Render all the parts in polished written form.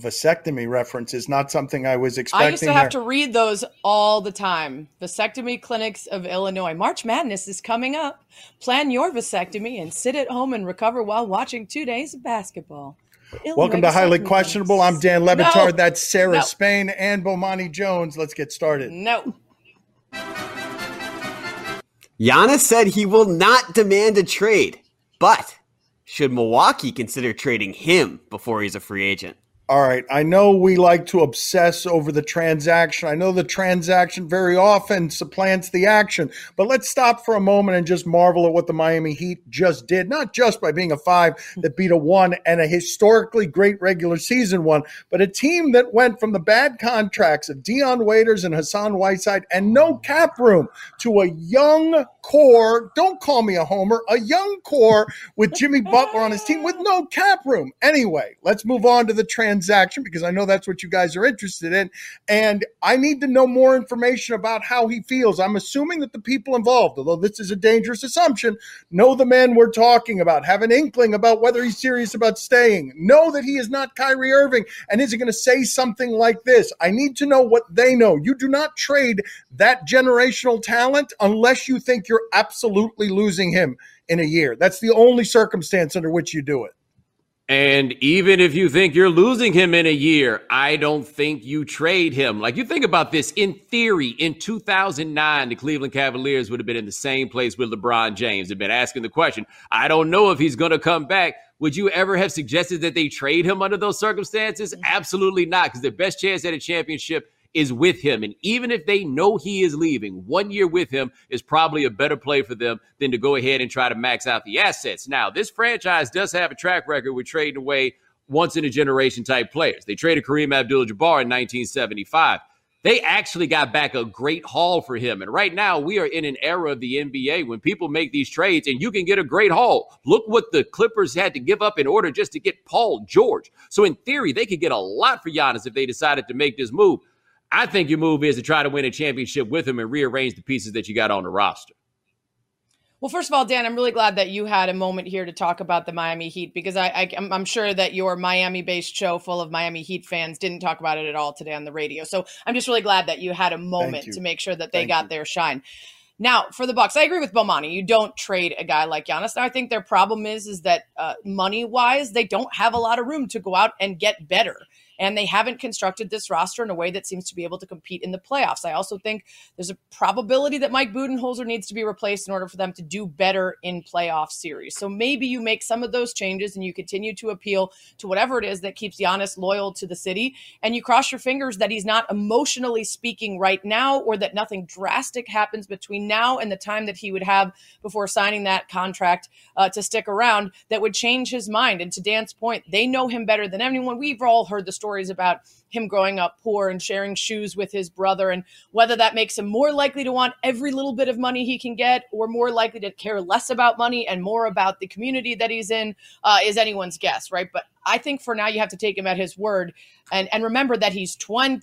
vasectomy reference is not something I was expecting. I used to have to read those all the time. Vasectomy Clinics of Illinois. March Madness is coming up. Plan your vasectomy and sit at home and recover while watching 2 days of basketball. Welcome to Highly Questionable. I'm Dan Le Batard. No. That's Sarah No. Spain and Bomani Jones. Let's get started. No. Giannis said he will not demand a trade, but should Milwaukee consider trading him before he's a free agent? All right. I know we like to obsess over the transaction. I know the transaction very often supplants the action, but let's stop for a moment and just marvel at what the Miami Heat just did, not just by being a 5 that beat a 1 and a historically great regular season one, but a team that went from the bad contracts of Dion Waiters and Hassan Whiteside and no cap room to a young core, don't call me a homer, a young core with Jimmy Butler on his team with no cap room. Anyway, let's move on to the transaction because I know that's what you guys are interested in. And I need to know more information about how he feels. I'm assuming that the people involved, although this is a dangerous assumption, know the man we're talking about, have an inkling about whether he's serious about staying, know that he is not Kyrie Irving, and is he going to say something like this? I need to know what they know. You do not trade that generational talent unless you think you're absolutely losing him in a year. That's the only circumstance under which you do it. And even if you think you're losing him in a year, I don't think you trade him. Like, you think about this, in theory, in 2009, the Cleveland Cavaliers would have been in the same place with LeBron James. They've been asking the question, I don't know if he's going to come back. Would you ever have suggested that they trade him under those circumstances? Absolutely not, because their best chance at a championship is with him. And even if they know he is leaving, 1 year with him is probably a better play for them than to go ahead and try to max out the assets. Now, this franchise does have a track record with trading away once-in-a-generation type players. They traded Kareem Abdul-Jabbar in 1975. They actually got back a great haul for him. And right now, we are in an era of the NBA when people make these trades and you can get a great haul. Look what the Clippers had to give up in order just to get Paul George. So in theory, they could get a lot for Giannis if they decided to make this move. I think your move is to try to win a championship with him and rearrange the pieces that you got on the roster. Well, first of all, Dan, I'm really glad that you had a moment here to talk about the Miami Heat because I'm sure that your Miami-based show full of Miami Heat fans didn't talk about it at all today on the radio. So I'm just really glad that you had a moment to make sure that they got their shine. Now, for the Bucks, I agree with Bomani. You don't trade a guy like Giannis. Now, I think their problem is that money-wise, they don't have a lot of room to go out and get better. And they haven't constructed this roster in a way that seems to be able to compete in the playoffs. I also think there's a probability that Mike Budenholzer needs to be replaced in order for them to do better in playoff series. So maybe you make some of those changes and you continue to appeal to whatever it is that keeps Giannis loyal to the city. And you cross your fingers that he's not emotionally speaking right now or that nothing drastic happens between now and the time that he would have before signing that contract to stick around that would change his mind. And to Dan's point, they know him better than anyone. We've all heard the stories about him growing up poor and sharing shoes with his brother and whether that makes him more likely to want every little bit of money he can get or more likely to care less about money and more about the community that he's in is anyone's guess, right? But I think for now you have to take him at his word and remember that he's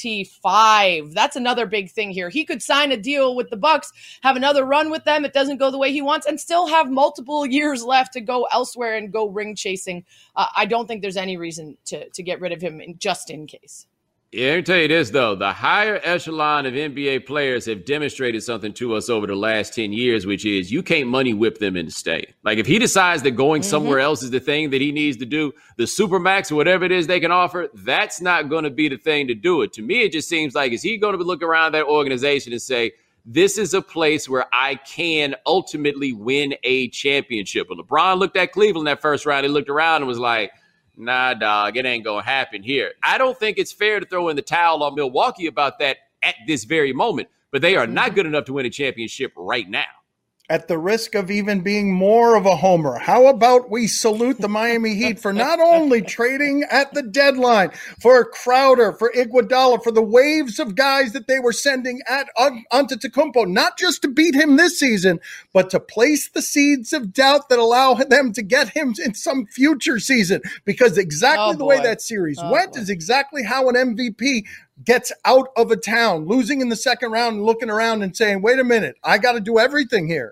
25. That's another big thing here. He could sign a deal with the Bucks, have another run with them. It doesn't go the way he wants and still have multiple years left to go elsewhere and go ring chasing. I don't think there's any reason to get rid of him just in case. Yeah, let me tell you this, though. The higher echelon of NBA players have demonstrated something to us over the last 10 years, which is you can't money whip them into staying. Like, if he decides that going somewhere else is the thing that he needs to do, the Supermax or whatever it is they can offer, that's not going to be the thing to do it. To me, it just seems like, is he going to look around that organization and say, this is a place where I can ultimately win a championship? When LeBron looked at Cleveland that first round, he looked around and was like, nah, dog, it ain't going to happen here. I don't think it's fair to throw in the towel on Milwaukee about that at this very moment, but they are not good enough to win a championship right now. At the risk of even being more of a homer, how about we salute the Miami Heat for not only trading at the deadline for Crowder, for Iguodala, for the waves of guys that they were sending at Antetokounmpo, not just to beat him this season, but to place the seeds of doubt that allow them to get him in some future season. Because exactly the way that series went is exactly how an MVP gets out of a town, losing in the second round and looking around and saying, wait a minute, I got to do everything here.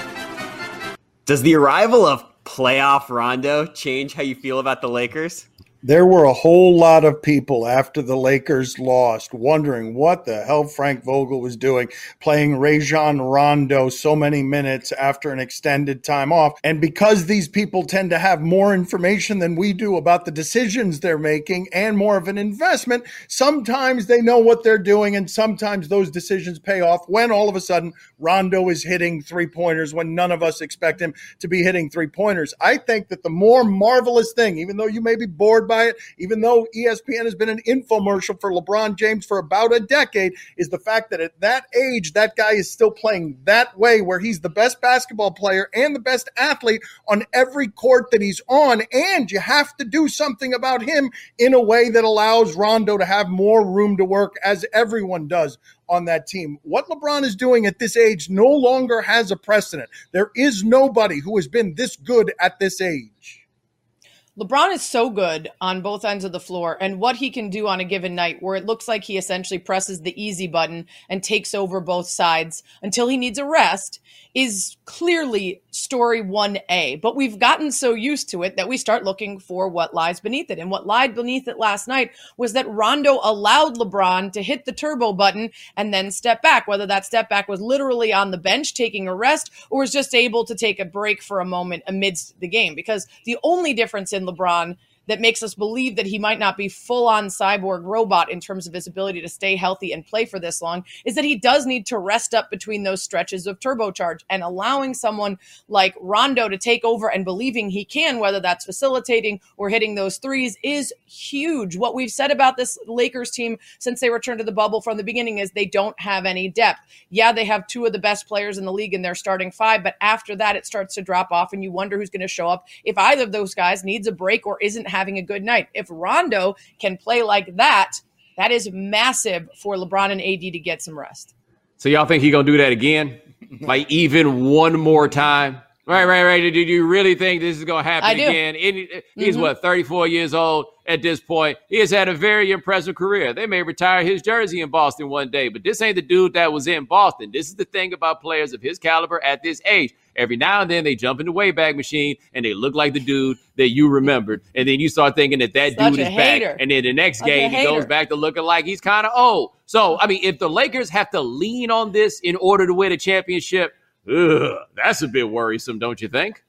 Does the arrival of playoff Rondo change how you feel about the Lakers? There were a whole lot of people after the Lakers lost wondering what the hell Frank Vogel was doing, playing Rajon Rondo so many minutes after an extended time off. And because these people tend to have more information than we do about the decisions they're making and more of an investment, sometimes they know what they're doing and sometimes those decisions pay off when all of a sudden Rondo is hitting three-pointers when none of us expect him to be hitting three-pointers. I think that the more marvelous thing, even though you may be bored by it, even though ESPN has been an infomercial for LeBron James for about a decade, is the fact that at that age, that guy is still playing that way, where he's the best basketball player and the best athlete on every court that he's on. And you have to do something about him in a way that allows Rondo to have more room to work, as everyone does on that team. What LeBron is doing at this age no longer has a precedent. There is nobody who has been this good at this age. LeBron is so good on both ends of the floor, and what he can do on a given night where it looks like he essentially presses the easy button and takes over both sides until he needs a rest is clearly story 1A. But we've gotten so used to it that we start looking for what lies beneath it. And what lied beneath it last night was that Rondo allowed LeBron to hit the turbo button and then step back, whether that step back was literally on the bench taking a rest or was just able to take a break for a moment amidst the game. Because the only difference in LeBron that makes us believe that he might not be full-on cyborg robot in terms of his ability to stay healthy and play for this long is that he does need to rest up between those stretches of turbocharge. And allowing someone like Rondo to take over and believing he can, whether that's facilitating or hitting those threes, is huge. What we've said about this Lakers team since they returned to the bubble from the beginning is they don't have any depth. Yeah, they have two of the best players in the league in their starting five, but after that it starts to drop off and you wonder who's going to show up if either of those guys needs a break or isn't having a good night. If Rondo can play like that, that is massive for LeBron and AD to get some rest. So y'all think he's going to do that again? Like even one more time? Right. Do you really think this is going to happen again? He's 34 years old at this point. He has had a very impressive career. They may retire his jersey in Boston one day, but this ain't the dude that was in Boston. This is the thing about players of his caliber at this age. Every now and then they jump in the Wayback Machine and they look like the dude that you remembered. And then you start thinking that dude is back. And then the next game he goes back to looking like he's kind of old. So, I mean, if the Lakers have to lean on this in order to win a championship, that's a bit worrisome, don't you think?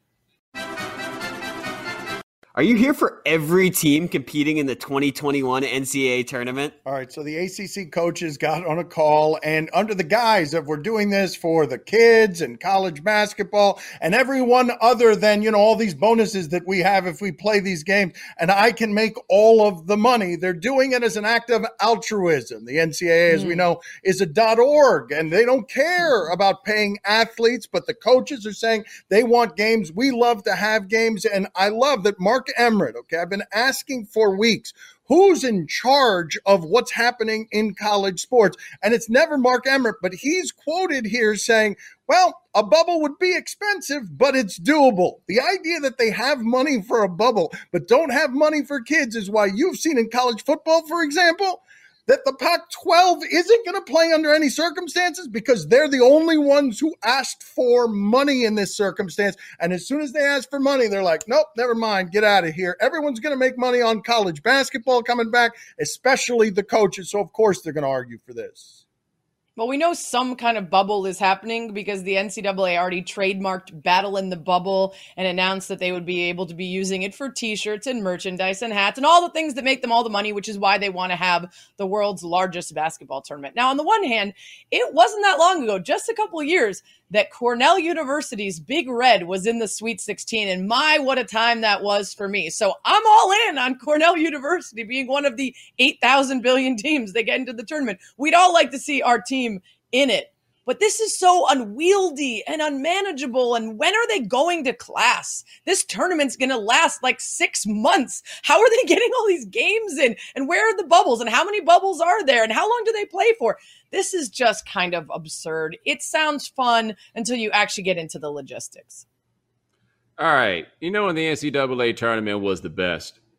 Are you here for every team competing in the 2021 NCAA tournament? All right, so the ACC coaches got on a call, and under the guise of we're doing this for the kids and college basketball and everyone other than, all these bonuses that we have if we play these games, and I can make all of the money. They're doing it as an act of altruism. The NCAA, as we know, is a .org, and they don't care about paying athletes, but the coaches are saying they want games. We love to have games, and I love that Mark Emmert, I've been asking for weeks, who's in charge of what's happening in college sports? And it's never Mark Emmert, but he's quoted here saying, well, a bubble would be expensive, but it's doable. The idea that they have money for a bubble, but don't have money for kids is why you've seen in college football, for example, that the Pac-12 isn't going to play under any circumstances because they're the only ones who asked for money in this circumstance. And as soon as they ask for money, they're like, nope, never mind, get out of here. Everyone's going to make money on college basketball coming back, especially the coaches. So, of course, they're going to argue for this. Well, we know some kind of bubble is happening because the NCAA already trademarked Battle in the Bubble and announced that they would be able to be using it for T-shirts and merchandise and hats and all the things that make them all the money, which is why they want to have the world's largest basketball tournament. Now, on the one hand, it wasn't that long ago, just a couple of years, that Cornell University's Big Red was in the Sweet 16, and my, what a time that was for me. So I'm all in on Cornell University being one of the 8,000 billion teams that get into the tournament. We'd all like to see our team in it, but this is so unwieldy and unmanageable, and when are they going to class? This tournament's going to last like 6 months. How are they getting all these games in, and where are the bubbles, and how many bubbles are there, and how long do they play for? This is just kind of absurd. It sounds fun until you actually get into the logistics. All right. When the NCAA tournament was the best?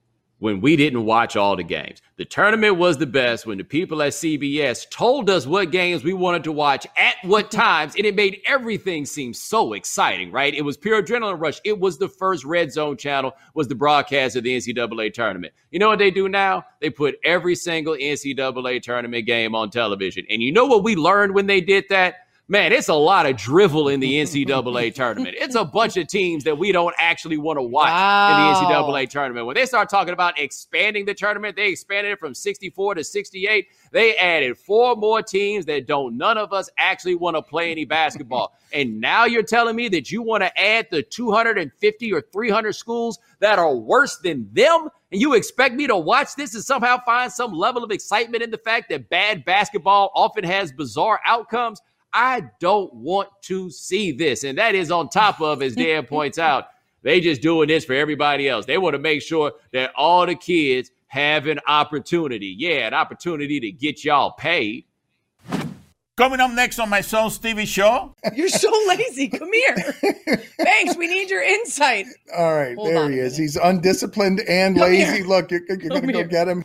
when we didn't watch all the games. The tournament was the best when the people at CBS told us what games we wanted to watch at what times, and it made everything seem so exciting, right? It was pure adrenaline rush. It was the first Red Zone channel, was the broadcast of the NCAA tournament. You know what they do now? They put every single NCAA tournament game on television. And you know what we learned when they did that? Man, it's a lot of drivel in the NCAA tournament. It's a bunch of teams that we don't actually want to watch in the NCAA tournament. When they start talking about expanding the tournament, they expanded it from 64 to 68. They added 4 more teams that none of us actually want to play any basketball. And now you're telling me that you want to add the 250 or 300 schools that are worse than them? And you expect me to watch this and somehow find some level of excitement in the fact that bad basketball often has bizarre outcomes? I don't want to see this. And that is on top of, as Dan points out, they just doing this for everybody else. They want to make sure that all the kids have an opportunity. Yeah, an opportunity to get y'all paid. Coming up next on my son Stevie show. You're so lazy. Come here. Thanks. We need your insight. All right, there he is. He's undisciplined and lazy. Here. Look, you're going to go get him.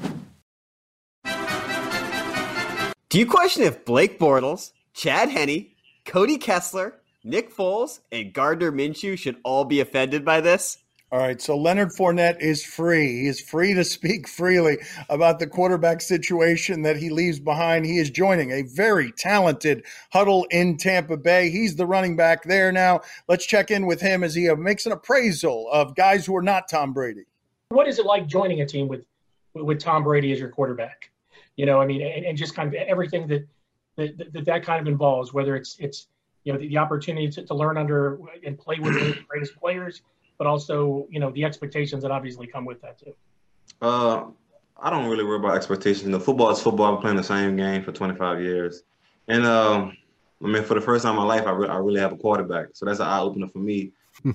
Do you question if Blake Bortles, Chad Henne, Cody Kessler, Nick Foles, and Gardner Minshew should all be offended by this? All right, so Leonard Fournette is free. He is free to speak freely about the quarterback situation that he leaves behind. He is joining a very talented huddle in Tampa Bay. He's the running back there now. Let's check in with him as he makes an appraisal of guys who are not Tom Brady. What is it like joining a team with Tom Brady as your quarterback? You know, I mean, and just kind of everything that kind of involves, whether it's you know, the opportunity to learn under and play with the greatest players, but also, you know, the expectations that obviously come with that too. I don't really worry about expectations. You know, football is football. I'm playing the same game for 25 years. And I mean, for the first time in my life, I really have a quarterback. So that's an eye-opener for me.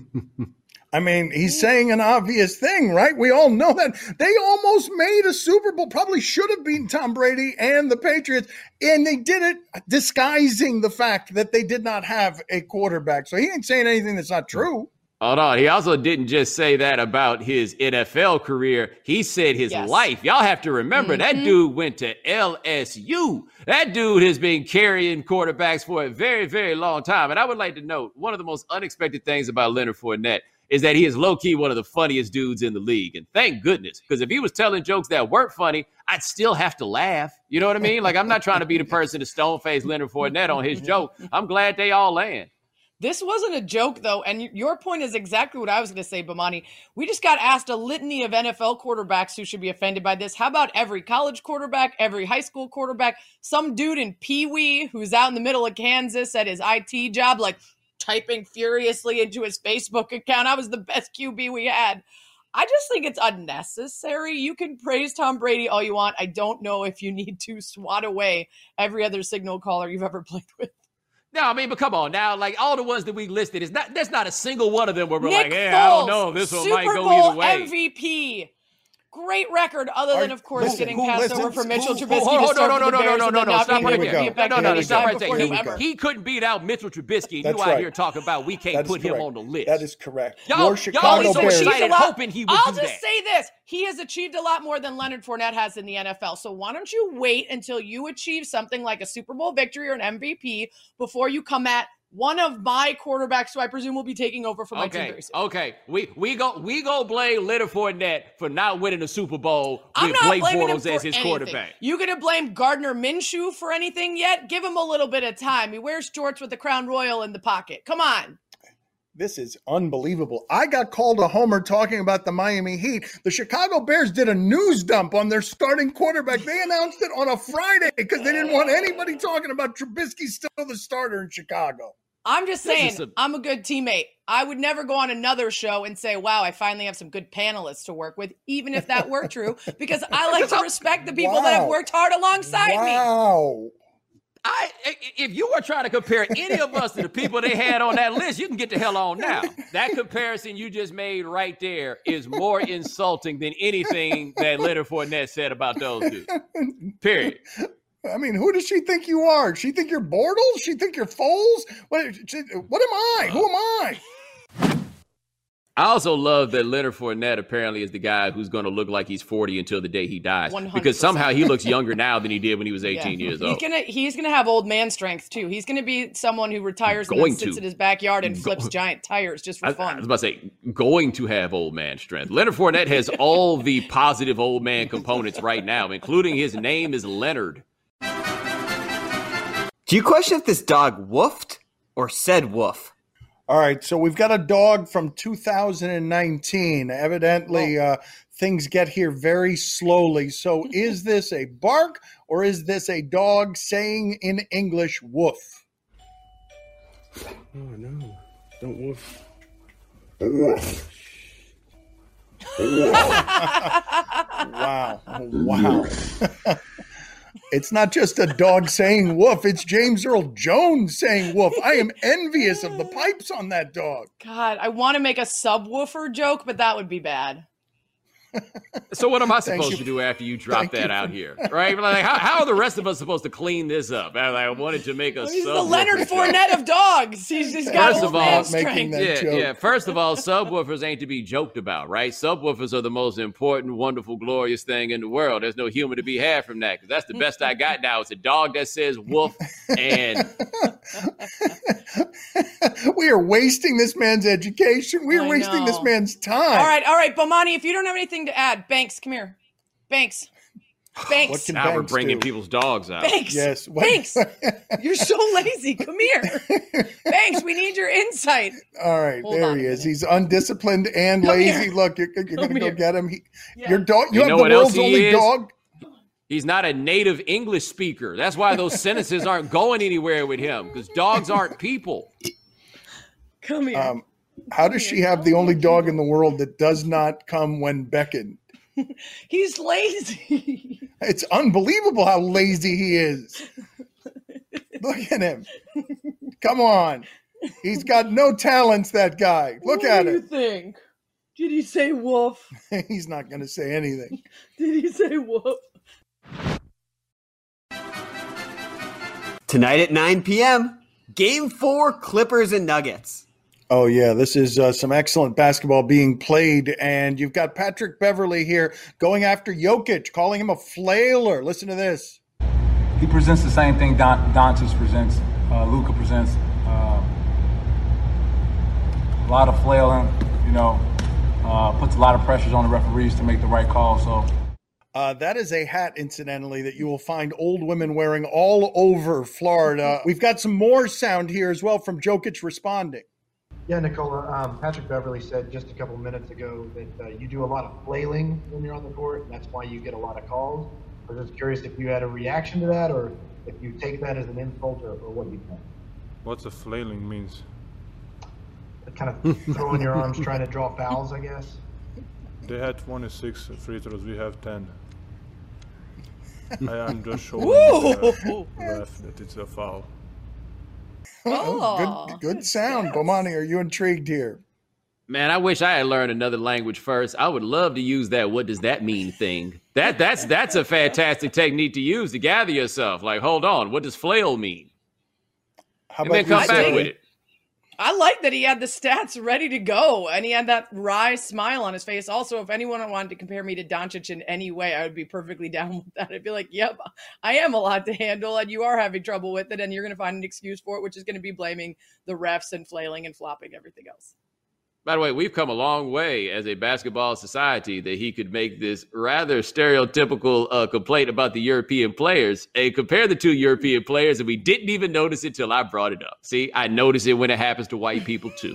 I mean, he's saying an obvious thing, right? We all know that. They almost made a Super Bowl, probably should have beaten Tom Brady and the Patriots, and they did it disguising the fact that they did not have a quarterback. So he ain't saying anything that's not true. Hold on. He also didn't just say that about his NFL career. He said his life. Y'all have to remember that dude went to LSU. That dude has been carrying quarterbacks for a very, very long time. And I would like to note one of the most unexpected things about Leonard Fournette is that he is low-key one of the funniest dudes in the league. And thank goodness, because if he was telling jokes that weren't funny, I'd still have to laugh. You know what I mean? Like, I'm not trying to be the person to stone-face Leonard Fournette on his joke. I'm glad they all land. This wasn't a joke, though, and your point is exactly what I was going to say, Bomani. We just got asked a litany of NFL quarterbacks who should be offended by this. How about every college quarterback, every high school quarterback, some dude in Pee Wee who's out in the middle of Kansas at his IT job, like typing furiously into his Facebook account. I was the best QB we had. I just think it's unnecessary. You can praise Tom Brady all you want. I don't know if you need to swat away every other signal caller you've ever played with. No, I mean, but come on now. Like, all the ones that we listed, there's not a single one of them where we're Nick like, yeah, Foles, I don't know. This one might go either way. MVP. Great record, other than, of course, getting passed over for Mitchell Trubisky. No. Stop right there. Stop right there. He couldn't beat out Mitchell Trubisky. And you out here talking about we can't put him on the list. That is correct. Y'all so excited hoping he would I'll do that. just say this. He has achieved a lot more than Leonard Fournette has in the NFL. So why don't you wait until you achieve something like a Super Bowl victory or an MVP before you come at one of my quarterbacks who I presume will be taking over for my team very soon. Okay. We go blame Leonard Fournette for not winning a Super Bowl with Blake Bortles as his quarterback. You gonna blame Gardner Minshew for anything yet? Give him a little bit of time. He wears jorts with the Crown Royal in the pocket. Come on. This is unbelievable. I got called a homer talking about the Miami Heat. The Chicago Bears did a news dump on their starting quarterback. They announced it on a Friday because they didn't want anybody talking about Trubisky still the starter in Chicago. I'm just saying, I'm a good teammate. I would never go on another show and say, wow, I finally have some good panelists to work with, even if that were true, because I like to respect the people that have worked hard alongside me. If you were trying to compare any of us to the people they had on that list, you can get the hell on now. That comparison you just made right there is more insulting than anything that Leonard Fournette said about those dudes. Period. I mean, who does she think you are? She think you're Bortles? She think you're Foles? What am I? Who am I? I also love that Leonard Fournette apparently is the guy who's going to look like he's 40 until the day he dies. 100%. Because somehow he looks younger now than he did when he was 18 years old. He's gonna have old man strength too. He's gonna be someone who retires and then sits in his backyard and flips giant tires just for fun. I was about to say, going to have old man strength. Leonard Fournette has all the positive old man components right now, including his name is Leonard. Do you question if this dog woofed or said woof? All right, so we've got a dog from 2019. Evidently, things get here very slowly. So is this a bark or is this a dog saying in English woof? Oh, no. Don't woof. Wow. It's not just a dog saying woof. It's James Earl Jones saying woof. I am envious of the pipes on that dog. God, I want to make a subwoofer joke, but that would be bad. So what am I supposed to do after you drop that out here? Right? Like, how are the rest of us supposed to clean this up? I wanted to make a He's the Leonard Fournette of dogs. He's got old man strength. Yeah. First of all, subwoofers ain't to be joked about, right? Subwoofers are the most important, wonderful, glorious thing in the world. There's no humor to be had from that because that's the best I got now. It's a dog that says woof and... We are wasting this man's education. We are wasting this man's time. All right, Bomani, if you don't have anything to add, Banks, come here. Banks. What can now Banks we're bringing do? people's dogs out. Banks. Yes. Banks. You're so lazy. Come here. Banks, we need your insight. All right, Hold there on he a is. minute. He's undisciplined and Come lazy. here. Look, you're going to go here. get him. Yeah. Your dog. You have know the what else world's he only is? dog. He's not a native English speaker. That's why those sentences aren't going anywhere with him because dogs aren't people. Come here. How does she have the only dog in the world that does not come when beckoned? He's lazy. It's unbelievable how lazy he is. Look at him. Come on. He's got no talents, that guy. Look at him. What do you think? Did he say woof? He's not going to say anything. Did he say woof? Tonight at 9 p.m., Game 4, Clippers and Nuggets. Oh, yeah, this is some excellent basketball being played, and you've got Patrick Beverley here going after Jokic, calling him a flailer. Listen to this. He presents the same thing Doncic presents, Luka presents. A lot of flailing, puts a lot of pressures on the referees to make the right call. So that is a hat, incidentally, that you will find old women wearing all over Florida. We've got some more sound here as well from Jokic responding. Yeah, Nicola, Patrick Beverley said just a couple minutes ago that you do a lot of flailing when you're on the court, and that's why you get a lot of calls. I was just curious if you had a reaction to that, or if you take that as an insult, or what you think. What's a flailing means? Kind of throwing your arms, trying to draw fouls, I guess. They had 26 free throws, we have 10. I'm just showing the ref that it's a foul. Good sound. Bomani, are you intrigued here? Man, I wish I had learned another language first. I would love to use that "what does that mean" thing. That's a fantastic technique to use to gather yourself. Like, hold on, what does flail mean? How about and then come back with it? I like that he had the stats ready to go, and he had that wry smile on his face. Also, if anyone wanted to compare me to Doncic in any way, I would be perfectly down with that. I'd be like, yep, I am a lot to handle, and you are having trouble with it, and you're going to find an excuse for it, which is going to be blaming the refs and flailing and flopping everything else. By the way, we've come a long way as a basketball society that he could make this rather stereotypical complaint about the European players and compare the two European players, and we didn't even notice it till I brought it up. See, I notice it when it happens to white people, too.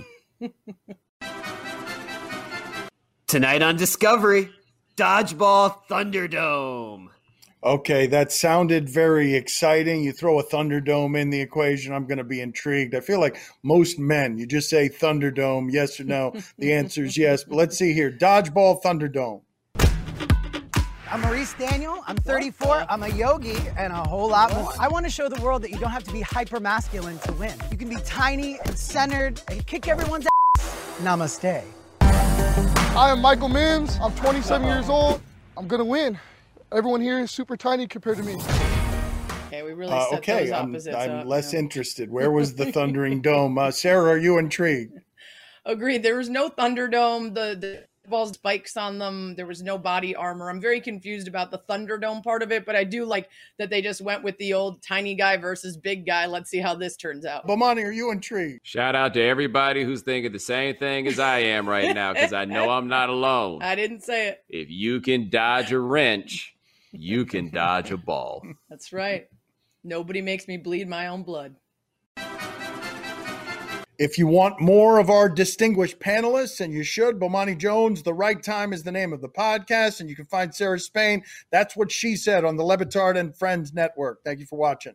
Tonight on Discovery, Dodgeball Thunderdome. Okay, that sounded very exciting. You throw a Thunderdome in the equation, I'm going to be intrigued. I feel like most men, you just say Thunderdome, yes or no. The answer is yes. But let's see here. Dodgeball Thunderdome. I'm Maurice Daniel. I'm 34. I'm a yogi and a whole lot more. I want to show the world that you don't have to be hyper masculine to win. You can be tiny and centered and kick everyone's ass. Namaste. I am Michael Mims. I'm 27 years old. I'm going to win. Everyone here is super tiny compared to me. Okay, we really set those opposites I'm up, less interested. Where was the thundering dome? Sarah, are you intrigued? Agreed. There was no Thunderdome. The balls spikes on them. There was no body armor. I'm very confused about the Thunderdome part of it, but I do like that they just went with the old tiny guy versus big guy. Let's see how this turns out. Bomani, are you intrigued? Shout out to everybody who's thinking the same thing as I am right now, because I know I'm not alone. I didn't say it. If you can dodge a wrench, you can dodge a ball. That's right. Nobody makes me bleed my own blood. If you want more of our distinguished panelists, and you should, Bomani Jones, The Right Time is the name of the podcast, and you can find Sarah Spain. That's what she said on the Le Batard and Friends Network. Thank you for watching.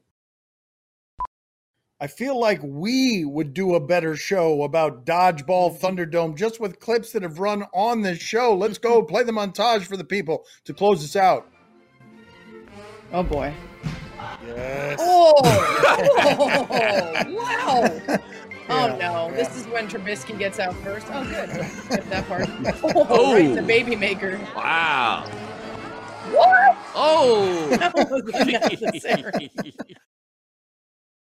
I feel like we would do a better show about Dodgeball Thunderdome just with clips that have run on this show. Let's go play the montage for the people to close us out. Oh, boy. Yes. Oh, wow. Oh, no. This is when Trubisky gets out first. Oh, good. Skip that part. Oh, right, the baby maker. Wow. What? Oh. That was unnecessary.